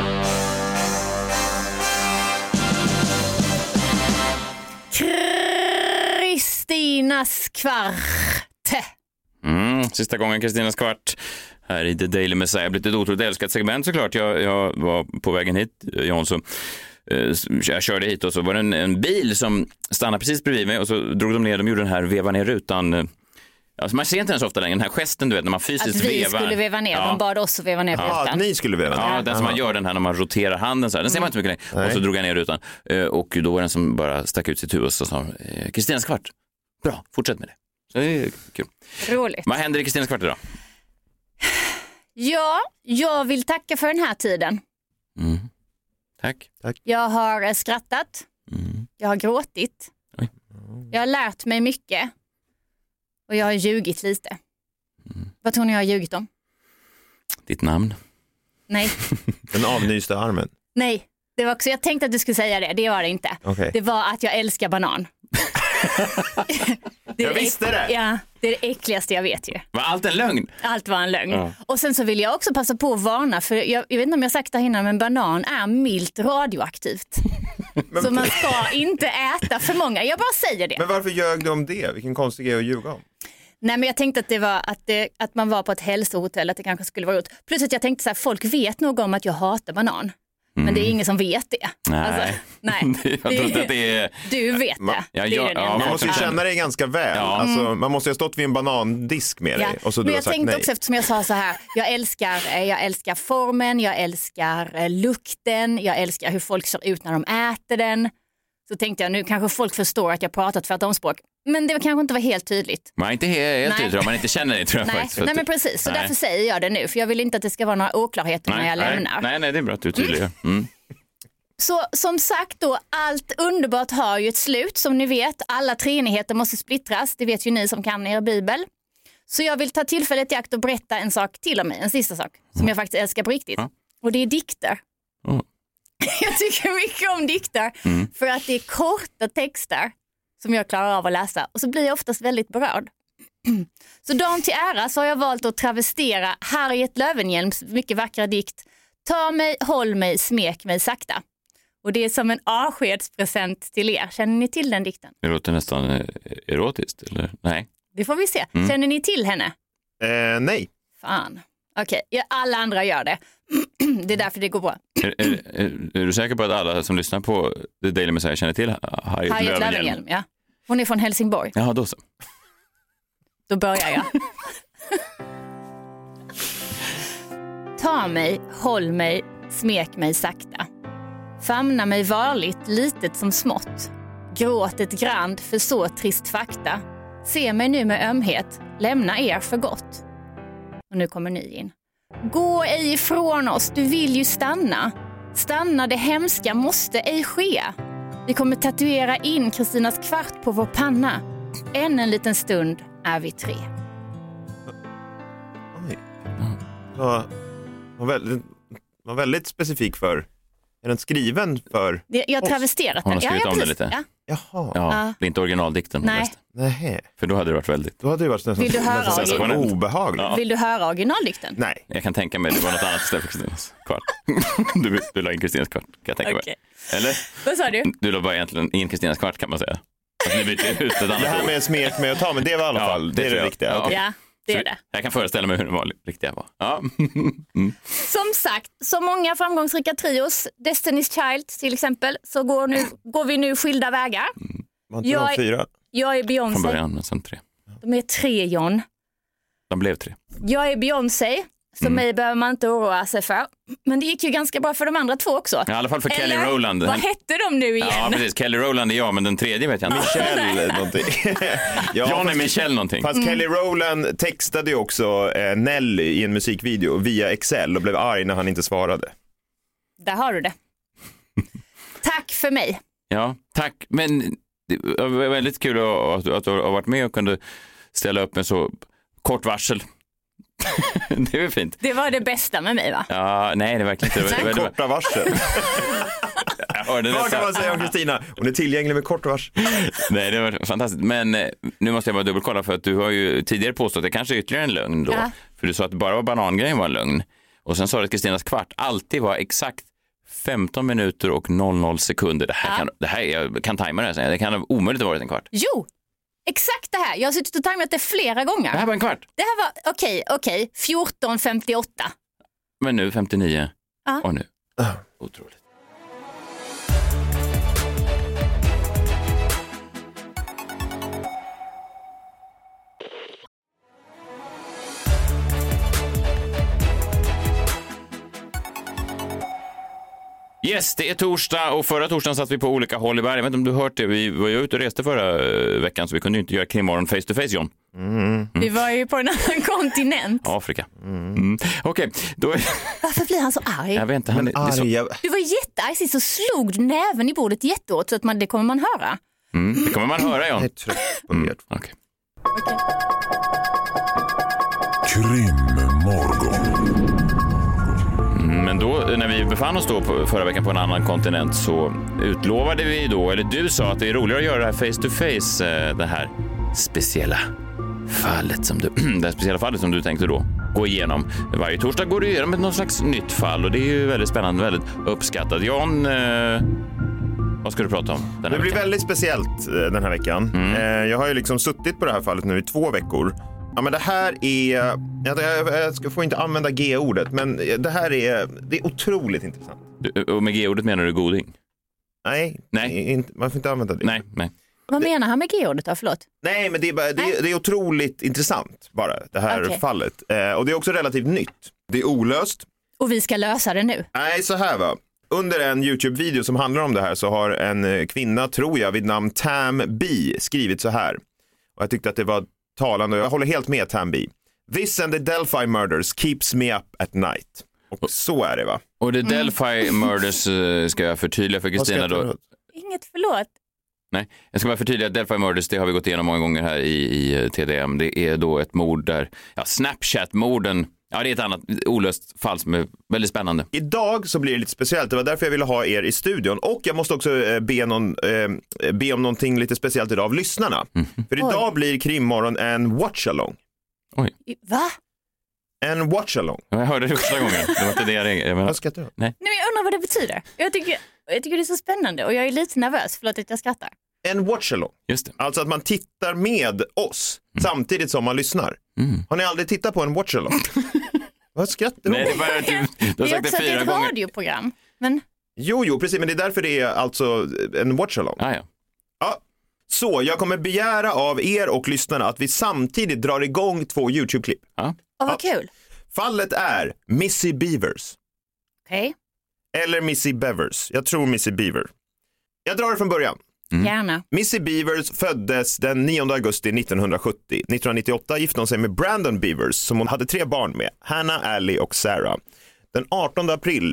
Kristinas kvart. Sista gången Kristinas kvart här i The Daily Messiah. Det har blivit ett otroligt älskat segment såklart. Jag var på vägen hit, John, så jag körde hit och så var det en bil som stannade precis bredvid mig och så drog de ner, de gjorde den här veva ner rutan. Alltså man ser inte den så ofta längre, den här gesten, du vet, när man fysiskt vevar. Att vi skulle veva ner, de bad oss att veva ner rutan. Ja, att ni skulle veva ner. Ja, den som man gör den här när man roterar handen så här. Den ser man inte mycket längre. Och så drog jag ner rutan. Och då var den som bara stack ut sitt huvud och så sa Kristinas kvart. Bra, fortsätt med det. Så det är kul. Roligt. Vad händer i Kristinas kvart idag? Ja, jag vill tacka för den här tiden. Tack. Jag har skrattat. Jag har gråtit. Oj. Jag har lärt mig mycket. Och jag har ljugit lite. Vad tror ni jag har ljugit om? Ditt namn? Nej. Den avnysta armen. Nej, det var också, jag tänkte att du skulle säga det. Det var det inte. Okay. Det var att jag älskar banan. Jag visste det. Ja, det är det äckligaste jag vet ju. Var allt en lögn? Allt var en lögn. Ja. Och sen så vill jag också passa på att varna, för jag vet inte om jag sagt det här innan, men banan är milt radioaktivt. Så man ska inte äta för många. Jag bara säger det. Men varför ljög du om det? Vilken konstig grej att ljuga om. Nej, men jag tänkte att det var att man var på ett hälsohotell, att det kanske skulle vara gjort. Plus att jag tänkte så här, folk vet nog om att jag hatar banan. Men det är ingen som vet det. Nej. Alltså, nej. Jag tror att det är... Du vet det. Man måste ju känna dig ganska väl. Ja. Alltså, man måste ju ha stått vid en banandisk med dig. Och så men du har jag sagt tänkte nej. också, eftersom jag sa så här, jag älskar formen, jag älskar lukten, jag älskar hur folk ser ut när de äter den. Så tänkte jag, nu kanske folk förstår att jag pratat tvärtomspråk. Men det kanske inte var helt tydligt. Man är inte helt tydlig om man inte känner det, tror jag faktiskt. Nej, men precis. Så därför säger jag det nu. För jag vill inte att det ska vara några oklarheter när jag lämnar. Nej, det är bra att du är tydlig. Så som sagt då, allt underbart har ju ett slut. Som ni vet, alla treenigheter måste splittras. Det vet ju ni som kan er bibel. Så jag vill ta tillfället i akt och berätta en sak till om mig. En sista sak som jag faktiskt älskar på riktigt. Och det är dikter. Jag tycker mycket om dikter. För att det är korta texter som jag klarar av att läsa. Och så blir jag oftast väldigt berörd. Så dagen till ära så har jag valt att travestera Harriet Löwenhjelms mycket vackra dikt. Ta mig, håll mig, smek mig sakta. Och det är som en avskedspresent till er. Känner ni till den dikten? Det låter nästan erotiskt, eller? Nej. Det får vi se. Känner ni till henne? Nej. Fan. Okej, alla andra gör det. Det är därför det går bra. Är du säker på att alla som lyssnar på The Daily Messiah känner till Harriet Löwenhjelm? Ja. Hon är från Helsingborg. Ja, då så. Då börjar jag. Ta mig, håll mig, smek mig sakta. Famna mig varligt, litet som smått. Gråt ett grand för så trist fakta. Se mig nu med ömhet, lämna er för gott. Och nu kommer ni in. Gå ej ifrån oss, du vill ju stanna. Stanna, det hemska måste ej ske. Vi kommer tatuera in Kristinas kvart på vår panna. Än en liten stund är vi 3. Oj. Var väldigt specifik för... Är den skriven för... Jag har travesterat den. Hon har skrivit om det lite. Ja. Jaha. Ja, det är inte originaldikten. Nej. För då hade det varit väldigt... Då hade det varit nästan obehagligt. Ja. Vill du höra originaldikten? Nej. Jag kan tänka mig, det var något annat istället för Kristinas kvart. Du la in Kristinas kvart, kan jag tänka mig. Eller? Vad sa du? Du la bara egentligen in Kristinas kvart, kan man säga. Att ni byter ut ett annat det här med smek med att ta, men det var i alla fall det är det riktiga. Ja. Okay. Ja, det är det. Jag kan föreställa mig hur det riktiga var. Ja. Som sagt, så många framgångsrika trios, Destiny's Child till exempel, så går vi nu skilda vägar. Var inte de 4? Jag är Beyoncé. Från början, men sen 3. De är 3, John. De blev 3. Jag är Beyoncé, så mig behöver man inte oroa sig för. Men det gick ju ganska bra för de andra 2 också. Ja, i alla fall för Kelly Rowland. Vad hette de nu igen? Ja, precis. Kelly Rowland är jag, men den tredje vet jag inte. Michelle någonting. John är Michelle någonting. Fast Kelly Rowland textade ju också Nelly i en musikvideo via Excel och blev arg när han inte svarade. Där har du det. Tack för mig. Ja, tack. Men det var väldigt kul att du har varit med och kunde ställa upp med så kort varsel. Det var fint. Det var det bästa med mig, va? Ja, nej, det är verkligen inte. Det var korta varsel. Vad kan man säga om Kristina? Hon är tillgänglig med kort varsel. Nej, det var fantastiskt. Men nu måste jag bara dubbelkolla, för att du har ju tidigare påstått att det kanske är ytterligare en lögn då. Ja. För du sa att det bara var banangrejen var en lögn. Och sen sa du att Kristinas kvart alltid var exakt 15 minuter och 00 sekunder. Jag kan tajma det här. Det kan ha omöjligt ha varit en kvart. Jo, exakt det här. Jag har suttit och tajmat det flera gånger. Det här var en kvart. Det här var, okej. 14:58. Men nu 59. Ja. Och nu. Otroligt. Yes, det är torsdag och förra torsdagen satt vi på olika håll i världen. Jag vet inte om du hört det, vi var ju ute och reste förra veckan så vi kunde ju inte göra Krimmorgon face to face, John. Vi var ju på en annan kontinent. Afrika. Okej, då är... Varför blir han så arg? Jag vet inte. Han är så... Du var jättearg, så slog du näven i bordet jättehårt så att det kommer man höra. Det kommer man höra, John. Jag är trött på det. Okej. Krimmorgon. Men då, när vi befann oss då förra veckan på en annan kontinent så utlovade vi då, eller du sa att det är roligare att göra det här face to face, det här speciella fallet som du tänkte då gå igenom. Varje torsdag går du igenom något slags nytt fall och det är ju väldigt spännande, väldigt uppskattat. John, vad ska du prata om den här Det blir veckan? väldigt speciellt den här veckan. Jag har ju liksom suttit på det här fallet nu i 2 veckor. Ja, men det här är... Jag får inte använda G-ordet, men det här är otroligt intressant. Och med G-ordet menar du goding? Nej. Man får inte använda det. Nej. Vad menar han med G-ordet då? Förlåt. Nej, men det är otroligt intressant bara, det här fallet. Och det är också relativt nytt. Det är olöst. Och vi ska lösa det nu. Nej, så här va. Under en YouTube-video som handlar om det här så har en kvinna, tror jag, vid namn Tam B skrivit så här. Och jag tyckte att det var talande och jag håller helt med Tam B. This and the Delphi murders keeps me up at night. Och så är det va. Och the Delphi murders ska jag förtydliga för Kristina då. Inget förlåt. Nej, jag ska bara förtydliga att Delphi murders, det har vi gått igenom många gånger här i TDM. Det är då ett mord där, Snapchat-morden, det är ett annat olöst fall som är väldigt spännande. Idag så blir det lite speciellt, det var därför jag ville ha er i studion. Och jag måste också be om någonting lite speciellt idag av lyssnarna. För idag blir Krimmorgon en watch-along. Oj. Va? En watch-along. Jag hörde det första gången. Det var inte det jag ringde. Vad ska du? Nej. Nej, men jag undrar vad det betyder. Jag tycker det är så spännande och jag är lite nervös, förlåt att jag skrattar. En watch-along. Just det. Alltså att man tittar med oss samtidigt som man lyssnar. Har ni aldrig tittat på en watch-along? Vad skrattar du? Nej, det var du har sagt det 4 gånger. Ett radioprogram. Men... Jo, precis, men det är därför det är alltså en watch-along. Ja. Så jag kommer begära av er och lyssnarna att vi samtidigt drar igång 2 YouTube-klipp. Vad kul. Fallet är Missy Bevers. Okej. Eller Missy Bevers. Jag tror Missy Beaver. Jag drar det från början. Gärna. Missy Bevers föddes den 9 augusti 1970. 1998 gifte hon sig med Brandon Bevers som hon hade 3 barn med. Hannah, Allie och Sarah. Den 18 april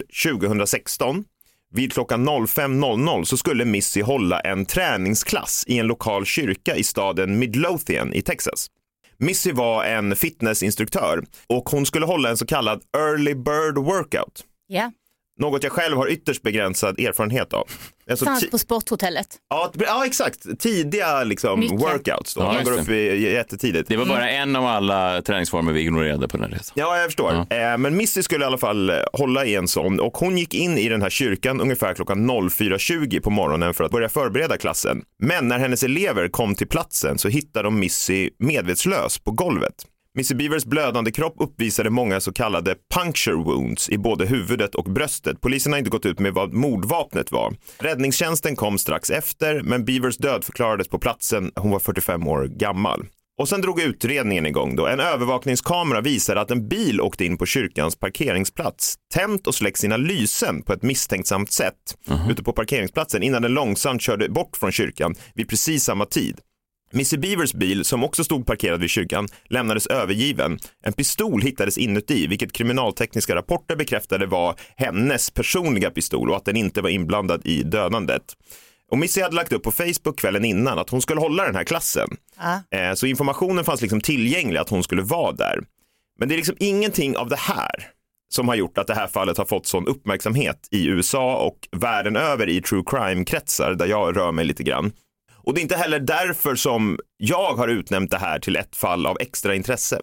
2016 vid klockan 05.00 så skulle Missy hålla en träningsklass i en lokal kyrka i staden Midlothian i Texas. Missy var en fitnessinstruktör och hon skulle hålla en så kallad early bird workout. Ja. Något jag själv har ytterst begränsad erfarenhet av. Alltså fanns på sporthotellet. Ja, exakt. Tidiga workouts då. Man går upp jättetidigt. Det var bara en av alla träningsformer vi ignorerade på den resan. Ja, jag förstår. Men Missy skulle i alla fall hålla i en sån och hon gick in i den här kyrkan ungefär klockan 04.20 på morgonen för att börja förbereda klassen. Men när hennes elever kom till platsen så hittade de Missy medvetslös på golvet. Missy Bevers blödande kropp uppvisade många så kallade puncture wounds i både huvudet och bröstet. Polisen har inte gått ut med vad mordvapnet var. Räddningstjänsten kom strax efter, men Bevers död förklarades på platsen. Hon var 45 år gammal. Och sen drog utredningen igång då. En övervakningskamera visade att en bil åkte in på kyrkans parkeringsplats, tänt och släckt sina lysen på ett misstänksamt sätt ute på parkeringsplatsen innan den långsamt körde bort från kyrkan vid precis samma tid. Missy Bevers bil, som också stod parkerad vid kyrkan, lämnades övergiven. En pistol hittades inuti, vilket kriminaltekniska rapporter bekräftade var hennes personliga pistol och att den inte var inblandad i dödandet. Och Missy hade lagt upp på Facebook kvällen innan att hon skulle hålla den här klassen. Så informationen fanns liksom tillgänglig att hon skulle vara där. Men det är liksom ingenting av det här som har gjort att det här fallet har fått sån uppmärksamhet i USA och världen över i true crime-kretsar där jag rör mig lite grann. Och det är inte heller därför som jag har utnämnt det här till ett fall av extra intresse.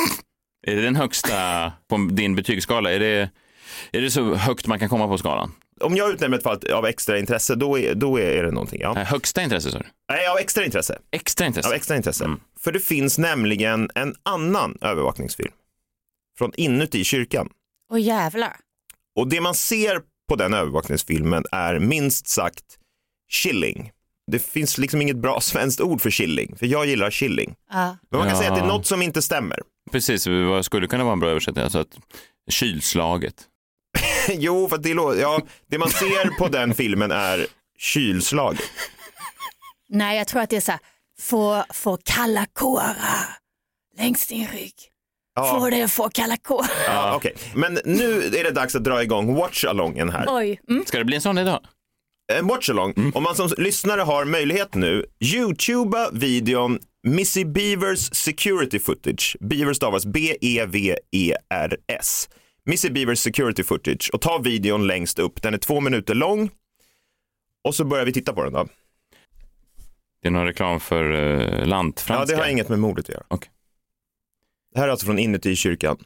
Är det den högsta på din betygsskala? Är det så högt man kan komma på skalan? Om jag utnämner ett fall av extra intresse, då är det någonting. Ja. Högsta intresse, så? Nej, av extra intresse. Extra intresse? Av extra intresse. För det finns nämligen en annan övervakningsfilm från inuti kyrkan. Åh jävlar. Och det man ser på den övervakningsfilmen är minst sagt chilling. Det finns liksom inget bra svenskt ord för chilling, för jag gillar chilling. Men man kan säga att det är något som inte stämmer. Precis, vad skulle kunna vara en bra översättning? Alltså att kylslaget. Jo, för det man ser på den filmen är kylslag. Nej, jag tror att det är så här, få kalla kårar längs din rygg. Ja. Får det att få kalla kårar. Ja, okej. Men nu är det dags att dra igång watch-alongen här. Oj. Ska det bli en sån idag? En watch-along. Om man som lyssnare har möjlighet nu, YouTubea videon Missy Beavers security footage. Beaver stavas Bevers. Missy Beavers security footage. Och ta videon längst upp. Den är 2 minuter lång. Och så börjar vi titta på den då. Det är någon reklam för lantfranska. Ja, det har inget med mordet att göra. Okay. Det här är alltså från inuti kyrkan.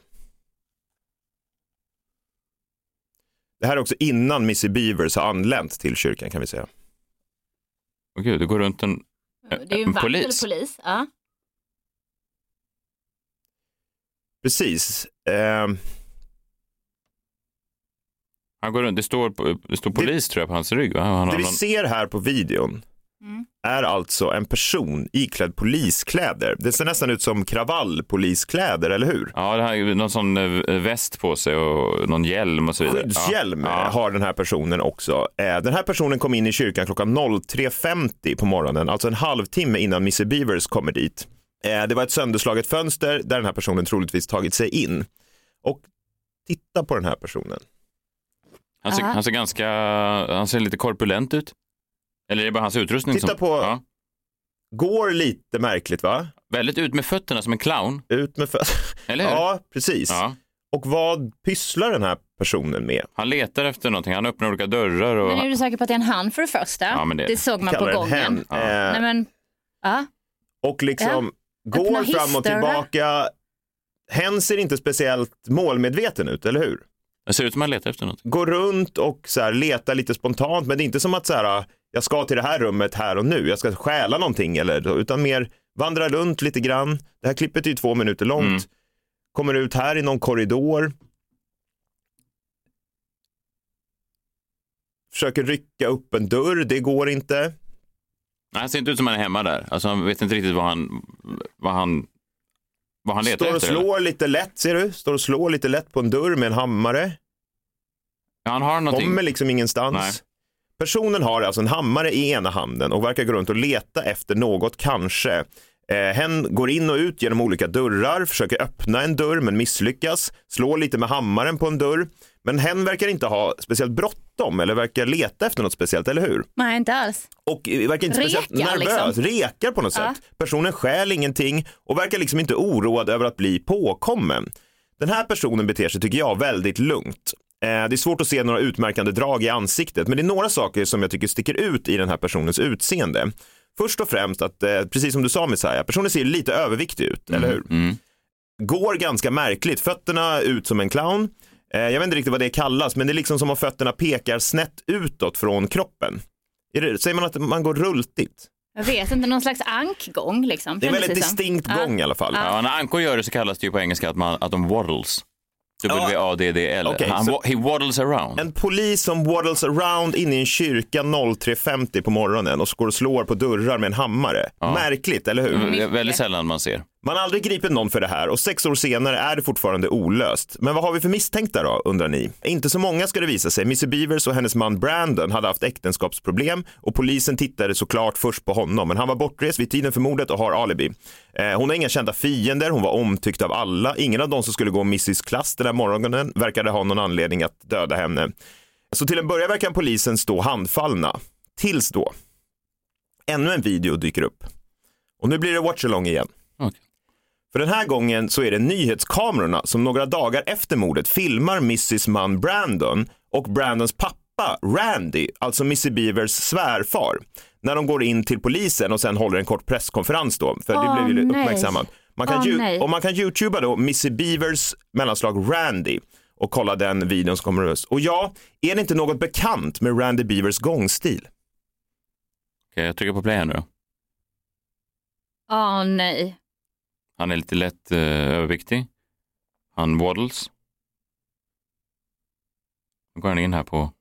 Det här är också innan Missy Beavers har anlänt till kyrkan, kan vi säga. Åh gud, det går runt en Det är ju en vakt eller polis. Ja. Precis. Han går runt, det står polis tror jag på hans rygg. Va? Vi ser här på videon är alltså en person iklädd poliskläder. Det ser nästan ut som kravallpoliskläder, eller hur? Ja, det har någon sån väst på sig och någon hjälm och så vidare. Skyddshjälm har den här personen också. Den här personen kom in i kyrkan klockan 03.50 på morgonen, alltså en halvtimme innan Missy Beavers kommer dit. Det var ett sönderslaget fönster där den här personen troligtvis tagit sig in. Och titta på den här personen. Han ser lite korpulent ut. Eller är det bara hans utrustning? Titta på... Går lite märkligt, va? Väldigt ut med fötterna som en clown. Ut med fötterna. Eller hur? Ja, precis. Ja. Och vad pysslar den här personen med? Han letar efter någonting. Han öppnar olika dörrar. Och... Men är du säker på att det är en han för det första? Ja, men det såg man på gången. Nej, men... Och liksom går fram och tillbaka. Hen ser inte speciellt målmedveten ut, eller hur? Det ser ut som att han letar efter något. Går runt och så här, letar lite spontant, men det är inte som att så här, jag ska till det här rummet här och nu. Jag ska stjäla någonting, utan mer vandra runt lite grann. Det här klippet är ju 2 minuter långt. Kommer ut här i någon korridor. Försöker rycka upp en dörr, det går inte. Nej, han ser inte ut som han är hemma där. Alltså han vet inte riktigt vad han letar efter. Står och slår lite lätt, ser du? Står och slår lite lätt på en dörr med en hammare. Ja, han har någonting. Kommer liksom ingenstans. Nej. Personen har alltså en hammare i ena handen och verkar gå runt och leta efter något kanske. Hen går in och ut genom olika dörrar, försöker öppna en dörr men misslyckas. Slår lite med hammaren på en dörr. Men hen verkar inte ha speciellt bråttom eller verkar leta efter något speciellt, eller hur? Nej, inte alls. Och verkar inte speciellt nervös, rekar på något sätt. Personen stjäl ingenting och verkar liksom inte oroad över att bli påkommen. Den här personen beter sig, tycker jag, väldigt lugnt. Det är svårt att se några utmärkande drag i ansiktet, men det är några saker som jag tycker sticker ut i den här personens utseende. Först och främst att, precis som du sa, Messiah, personen ser lite överviktig ut, eller hur? Går ganska märkligt, fötterna ut som en clown. Jag vet inte riktigt vad det kallas, men det är liksom som om fötterna pekar snett utåt från kroppen. Säger man att man går rultigt? Jag vet inte, någon slags ankgång liksom. Det är en väldigt distinkt gång i alla fall. Ja, när ankor gör det så kallas det ju på engelska att de waddles. W-A-D-D-L. Okay, he waddles around. En polis som waddles around inne i en kyrka 03.50 på morgonen och går och slår på dörrar med en hammare. Ja. Märkligt, eller hur? Väldigt sällan man ser. Man har aldrig gripit någon för det här och 6 år senare är det fortfarande olöst. Men vad har vi för misstänkta då, undrar ni? Inte så många ska det visa sig. Missy Beavers och hennes man Brandon hade haft äktenskapsproblem och polisen tittade såklart först på honom. Men han var bortrest vid tiden för mordet och har alibi. Hon har inga kända fiender, hon var omtyckt av alla. Ingen av dem som skulle gå Missys klass den här morgonen verkade ha någon anledning att döda henne. Så till en början verkar polisen stå handfallna. Tills då. Ännu en video dyker upp. Och nu blir det watch-along igen. Okay. För den här gången så är det nyhetskamerorna som några dagar efter mordet filmar Missys man Brandon och Brandons pappa Randy, alltså Missy Beavers svärfar, när de går in till polisen och sen håller en kort presskonferens då, för det blev ju uppmärksammat. Man kan YouTubea då Missy Beavers mellanslag Randy och kolla den videon som kommer ut. Och ja, är det inte något bekant med Randy Beavers gångstil? Okej, jag trycker på play här nu då. Nej. Han är lite lätt överviktig. Han waddles. Nu går han in här på...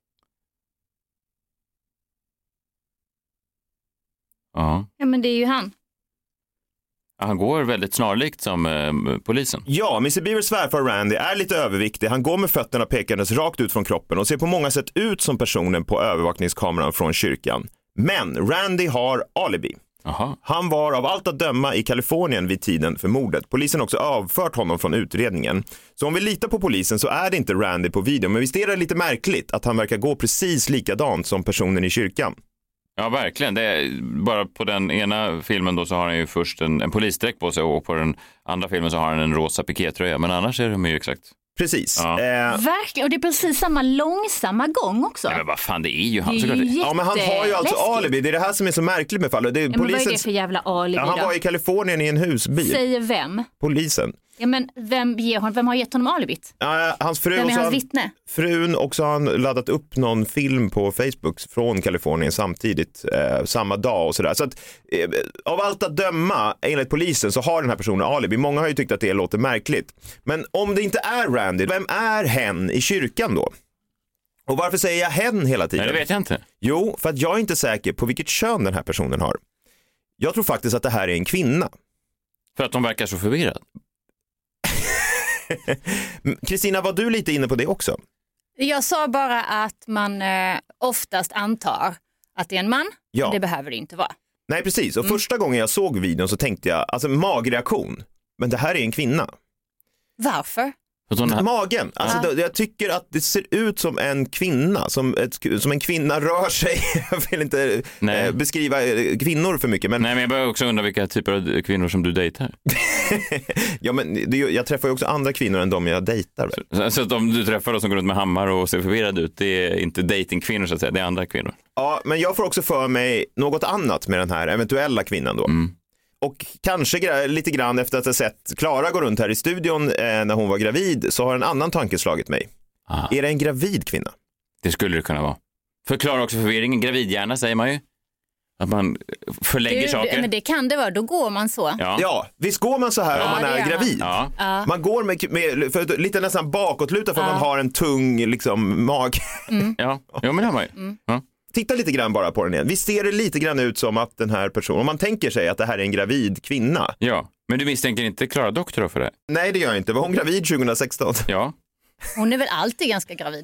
Ja, men det är ju han. Han går väldigt snarlikt som polisen. Ja, Mr. Beavers svärfar Randy är lite överviktig. Han går med fötterna pekandes rakt ut från kroppen och ser på många sätt ut som personen på övervakningskameran från kyrkan. Men Randy har alibi. Aha. Han var av allt att döma i Kalifornien vid tiden för mordet. Polisen har också avfört honom från utredningen. Så om vi litar på polisen så är det inte Randy på video. Men visst är det lite märkligt att han verkar gå precis likadant som personen i kyrkan. Ja, verkligen. Det är, bara på den ena filmen då så har han ju först en polisdräkt på sig och på den andra filmen så har han en rosa pikétröja. Men annars är de ju exakt. Precis. Ja. Verkligen, och det är precis samma långsamma gång också. Ja, men vad fan, det är ju han. Det är ju ja, men han har ju alltså alibi. Det är det här som är så märkligt med fallet. Men vad är det för jävla alibi han då? var i Kalifornien i en husbil. Säger vem? Polisen. Ja, men vem har gett honom alibit? Hans fru. Vem är hans vittne? Frun, och så har han laddat upp någon film på Facebook från Kalifornien samtidigt, samma dag och sådär. Så att av allt att döma, enligt polisen, så har den här personen alibi. Många har ju tyckt att det låter märkligt. Men om det inte är Randy, vem är hen i kyrkan då? Och varför säger jag hen hela tiden? Nej, det vet jag inte. Jo, för att jag är inte säker på vilket kön den här personen har. Jag tror faktiskt att det här är en kvinna. För att de verkar så förvirrad. Kristina, var du lite inne på det också? Jag sa bara att man oftast antar att det är en man, ja. Men det behöver det inte vara. Nej, precis. Och första gången jag såg videon så tänkte jag, alltså magreaktion, men det här är en kvinna. Varför? Magen. Alltså, jag tycker att det ser ut som en kvinna, som en kvinna rör sig. Jag vill inte beskriva kvinnor för mycket. Men... Nej, men jag börjar också undra vilka typer av kvinnor som du dejtar. Ja, men jag träffar ju också andra kvinnor än de jag dejtar. Så att om du träffar dem som går runt med hammar och ser förvirrad ut, det är inte datingkvinnor så att säga, det är andra kvinnor. Ja, men jag får också för mig något annat med den här eventuella kvinnan då. Och kanske lite grann efter att ha sett Klara gå runt här i studion när hon var gravid, så har en annan tanke slagit mig. Är det en gravid kvinna? Det skulle det kunna vara. Förklara också förvirringen. Gravidhjärna säger man ju. Att man förlägger saker. Men det kan det vara, då går man så. Ja, visst går man så här om man är gravid. Ja. Man går med för lite nästan bakåtlutad för att man har en tung liksom, mag. Ja, men det har man ju. Ja. Titta lite grann bara på den igen. Visst ser det lite grann ut som att den här personen, om man tänker sig att det här är en gravid kvinna. Ja, men du misstänker inte Klara Doktor för det? Nej, det gör jag inte. Var hon gravid 2016? Ja. Hon är väl alltid ganska gravid.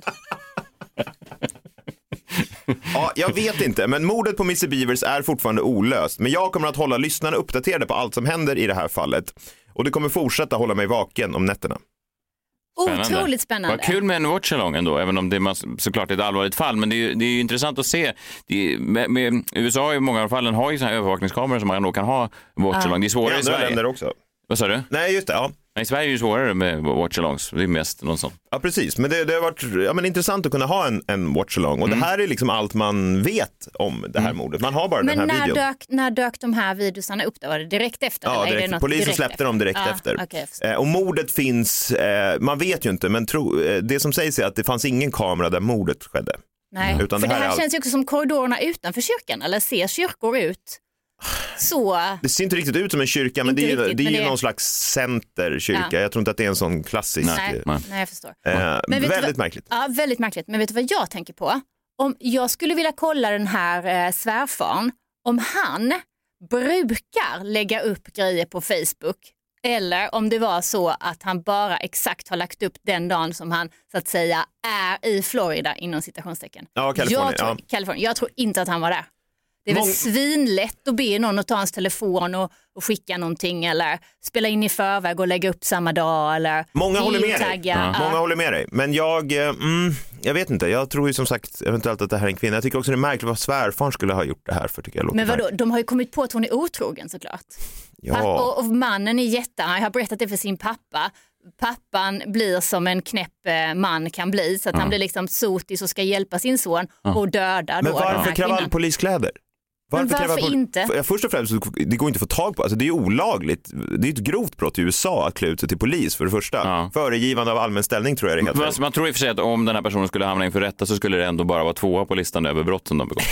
Ja, jag vet inte, men mordet på Mr. Beavers är fortfarande olöst. Men jag kommer att hålla lyssnarna uppdaterade på allt som händer i det här fallet. Och det kommer fortsätta hålla mig vaken om nätterna. Otroligt spännande. Vad kul med en watchalong ändå, även om det är såklart ett allvarligt fall. Men det är ju intressant att se. Med USA i många av fallen har ju såna här övervakningskameror som man då kan ha watchalong. Det är svårare i Sverige. Länder också. Vad sa du? Nej, just det, ja. I Sverige är det ju svårare med watchalongs. Det är mest någon sån. Ja, precis. Men det har varit intressant att kunna ha en watchalong. Och det här är liksom allt man vet om det här mordet. Man har bara den här videon. Men när dök de här videosarna upp då? Var det direkt efter? Ja, eller är det något polisen direkt släppte dem direkt efter. Okay, och mordet finns, man vet ju inte, men det som sägs är att det fanns ingen kamera där mordet skedde. Nej, utan för det här känns ju också som korridorerna utanför kyrkan. Eller ser kyrkor ut? Så... Det ser inte riktigt ut som en kyrka, men det är ju någon slags centerkyrka. Ja. Jag tror inte att det är en sån klassisk... Nej, jag förstår. Men väldigt märkligt. Ja, väldigt märkligt. Men vet du vad jag tänker på? Om jag skulle vilja kolla den här svärfaren, om han brukar lägga upp grejer på Facebook, eller om det var så att han bara exakt har lagt upp den dagen som han så att säga är i Florida inom citationstecken. Ja, Kalifornien. Jag tror inte att han var där. Det är väl svinlätt att be någon att ta hans telefon och skicka någonting eller spela in i förväg och lägga upp samma dag eller Många håller med dig. Men jag vet inte. Jag tror ju som sagt eventuellt att det här är en kvinna. Jag tycker också det är märkligt vad svärfar skulle ha gjort det här för, tycker jag. Men vadå? De har ju kommit på att hon är otrogen såklart. Ja. Och mannen är jag har berättat det för sin pappa. Pappan blir som en knäpp man kan bli, så att han blir liksom sotis och ska hjälpa sin son och döda. Men varför kravallpoliskläder? Varför inte? Först och främst, det går inte att få tag på. Alltså, det är olagligt. Det är ett grovt brott i USA att klä ut sig till polis för det första. Ja. Föregivande av allmän ställning tror jag det heter. Man tror i och för sig att om den här personen skulle hamna inför rätta så skulle det ändå bara vara 2 på listan över brott som de begår.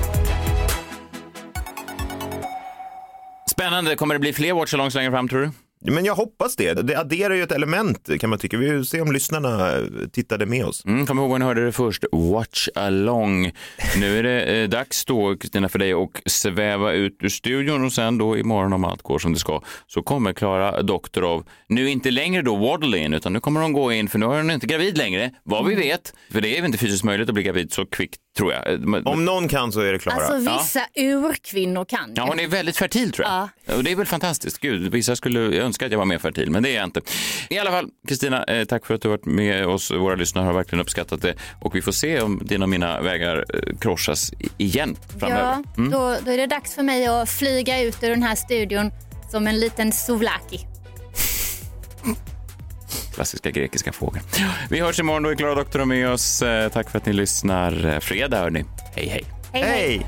Spännande. Kommer det bli fler watchalongs längre fram, tror du? Men jag hoppas det. Det adderar ju ett element kan man tycka. Vi vill se om lyssnarna tittade med oss. Kom ihåg när ni hörde det först. Watch along. Nu är det dags då, Kristina, för dig att sväva ut ur studion och sen då imorgon om allt går som det ska så kommer Klara Doktorov nu inte längre då waddle in utan nu kommer hon gå in för nu är hon inte gravid längre. Vad vi vet. För det är inte fysiskt möjligt att bli gravid så kvickt tror jag. Om någon kan så är det Klara. Alltså vissa urkvinnor kan. Ja, hon är väldigt fertil tror jag. Ja. Och det är väl fantastiskt. Gud, vissa skulle önska att jag var mer fertil, men det är jag inte. I alla fall, Kristina, tack för att du har varit med oss. Våra lyssnare har verkligen uppskattat det. Och vi får se om dina och mina vägar krossas igen framöver. Ja, då är det dags för mig att flyga ut ur den här studion som en liten souvlaki. Klassiska grekiska fågel. Vi hörs imorgon då, är Klara Doktorov med oss. Tack för att ni lyssnar. Fredag hör ni. Hej, hej. Hej, hej.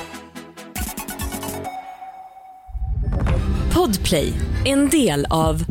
Podplay, en del av